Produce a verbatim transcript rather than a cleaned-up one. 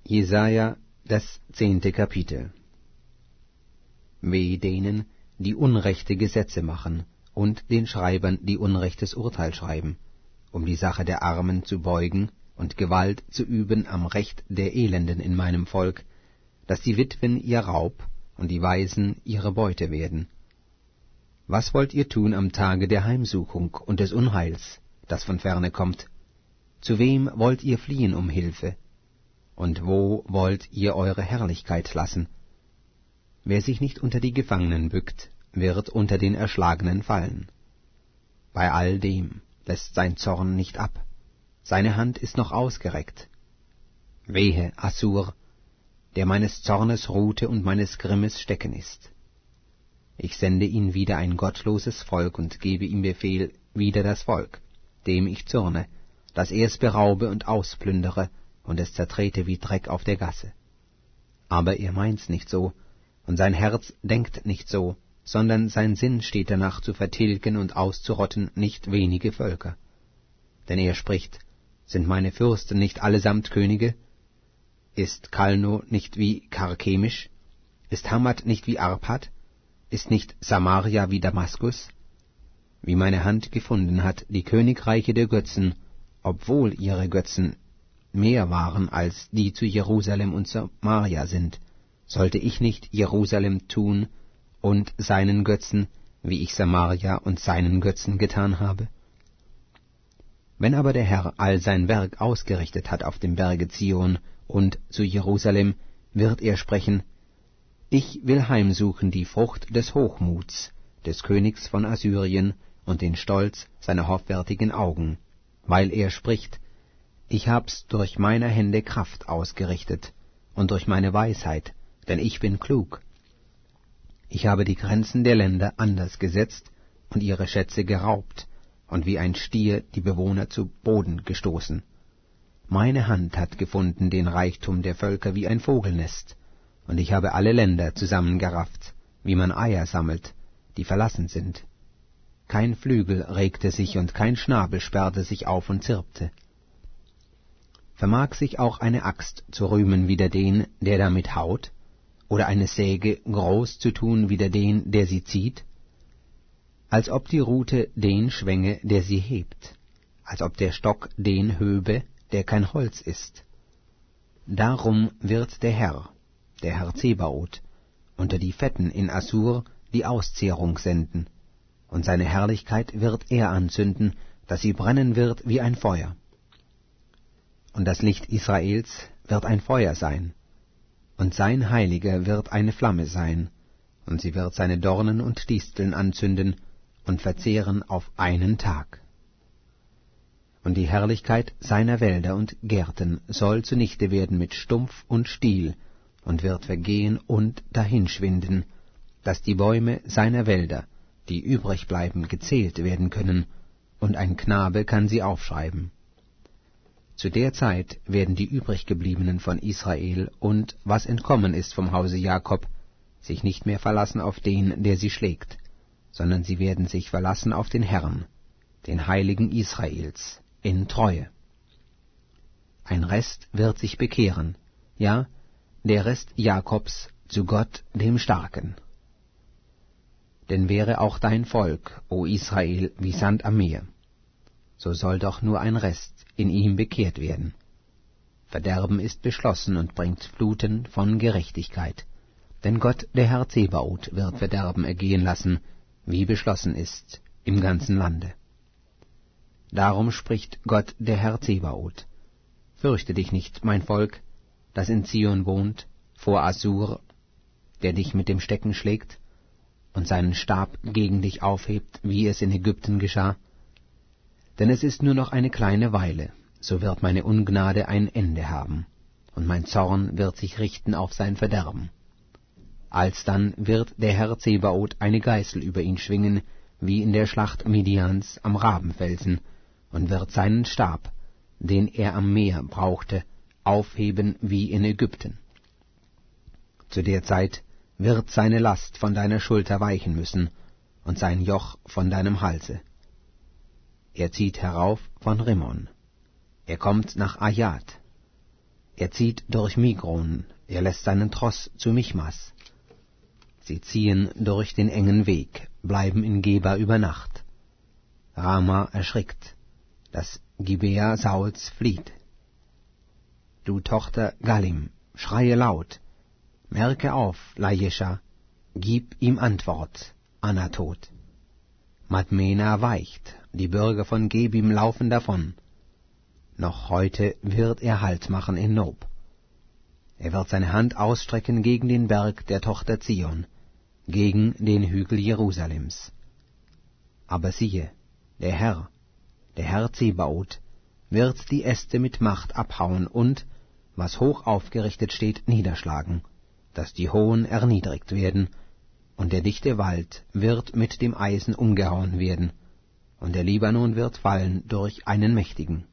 Jesaja, das zehnte Kapitel. Weh denen, die unrechte Gesetze machen, und den Schreibern, die unrechtes Urteil schreiben, um die Sache der Armen zu beugen und Gewalt zu üben am Recht der Elenden in meinem Volk, dass die Witwen ihr Raub und die Waisen ihre Beute werden. Was wollt ihr tun am Tage der Heimsuchung und des Unheils, das von ferne kommt? Zu wem wollt ihr fliehen um Hilfe? Und wo wollt ihr eure Herrlichkeit lassen? Wer sich nicht unter die Gefangenen bückt, wird unter den Erschlagenen fallen. Bei all dem lässt sein Zorn nicht ab, seine Hand ist noch ausgereckt. Wehe, Assur, der meines Zornes Rute und meines Grimmes Stecken ist. Ich sende ihn wider ein gottloses Volk und gebe ihm Befehl wider das Volk, dem ich zürne, dass er es beraube und ausplündere und es zertrete wie Dreck auf der Gasse. Aber er meint's nicht so, und sein Herz denkt nicht so, sondern sein Sinn steht danach zu vertilgen und auszurotten nicht wenige Völker. Denn er spricht, sind meine Fürsten nicht allesamt Könige? Ist Kalno nicht wie Karkemisch? Ist Hamat nicht wie Arpad? Ist nicht Samaria wie Damaskus? Wie meine Hand gefunden hat, die Königreiche der Götzen, obwohl ihre Götzen mehr waren als die zu Jerusalem und Samaria sind, sollte ich nicht Jerusalem tun und seinen Götzen, wie ich Samaria und seinen Götzen getan habe? Wenn aber der Herr all sein Werk ausgerichtet hat auf dem Berge Zion und zu Jerusalem, wird er sprechen, ich will heimsuchen die Frucht des Hochmuts, des Königs von Assyrien und den Stolz seiner hoffärtigen Augen, weil er spricht, ich hab's durch meine Hände Kraft ausgerichtet und durch meine Weisheit, denn ich bin klug. Ich habe die Grenzen der Länder anders gesetzt und ihre Schätze geraubt und wie ein Stier die Bewohner zu Boden gestoßen. Meine Hand hat gefunden den Reichtum der Völker wie ein Vogelnest, und ich habe alle Länder zusammengerafft, wie man Eier sammelt, die verlassen sind. Kein Flügel regte sich und kein Schnabel sperrte sich auf und zirpte. Vermag sich auch eine Axt zu rühmen wider den, der damit haut, oder eine Säge groß zu tun wider den, der sie zieht? Als ob die Rute den schwänge, der sie hebt, als ob der Stock den höbe, der kein Holz ist. Darum wird der Herr, der Herr Zebaoth, unter die Fetten in Assur die Auszehrung senden, und seine Herrlichkeit wird er anzünden, dass sie brennen wird wie ein Feuer. Und das Licht Israels wird ein Feuer sein, und sein Heiliger wird eine Flamme sein, und sie wird seine Dornen und Disteln anzünden und verzehren auf einen Tag. Und die Herrlichkeit seiner Wälder und Gärten soll zunichte werden mit Stumpf und Stiel, und wird vergehen und dahinschwinden, dass die Bäume seiner Wälder, die übrig bleiben, gezählt werden können, und ein Knabe kann sie aufschreiben. Zu der Zeit werden die übriggebliebenen von Israel und was entkommen ist vom Hause Jakob, sich nicht mehr verlassen auf den, der sie schlägt, sondern sie werden sich verlassen auf den Herrn, den Heiligen Israels, in Treue. Ein Rest wird sich bekehren, ja, der Rest Jakobs zu Gott dem Starken. Denn wäre auch dein Volk, o Israel, wie Sand am Meer, so soll doch nur ein Rest in ihm bekehrt werden. Verderben ist beschlossen und bringt Fluten von Gerechtigkeit, denn Gott, der Herr Zebaoth, wird Verderben ergehen lassen, wie beschlossen ist, im ganzen Lande. Darum spricht Gott, der Herr Zebaoth, fürchte dich nicht, mein Volk, das in Zion wohnt, vor Assur, der dich mit dem Stecken schlägt und seinen Stab gegen dich aufhebt, wie es in Ägypten geschah. Denn es ist nur noch eine kleine Weile, so wird meine Ungnade ein Ende haben, und mein Zorn wird sich richten auf sein Verderben. Alsdann wird der Herr Zebaoth eine Geißel über ihn schwingen, wie in der Schlacht Midians am Rabenfelsen, und wird seinen Stab, den er am Meer brauchte, aufheben wie in Ägypten. Zu der Zeit wird seine Last von deiner Schulter weichen müssen und sein Joch von deinem Halse. Er zieht herauf von Rimmon, er kommt nach Ajat, Er zieht durch Migron, er lässt seinen Tross zu Michmas. Sie ziehen durch den engen Weg, bleiben in Geba über Nacht. Rama erschrickt, das Gibea Sauls flieht. Du Tochter Galim, schreie laut, merke auf, Lajescha, gib ihm Antwort, Anatot. Madmena weicht, die Bürger von Gebim laufen davon. Noch heute wird er Halt machen in Nob. Er wird seine Hand ausstrecken gegen den Berg der Tochter Zion, gegen den Hügel Jerusalems. Aber siehe, der Herr, der Herr Zebaoth, wird die Äste mit Macht abhauen und, was hoch aufgerichtet steht, niederschlagen, dass die Hohen erniedrigt werden, und der dichte Wald wird mit dem Eisen umgehauen werden, und der Libanon wird fallen durch einen Mächtigen.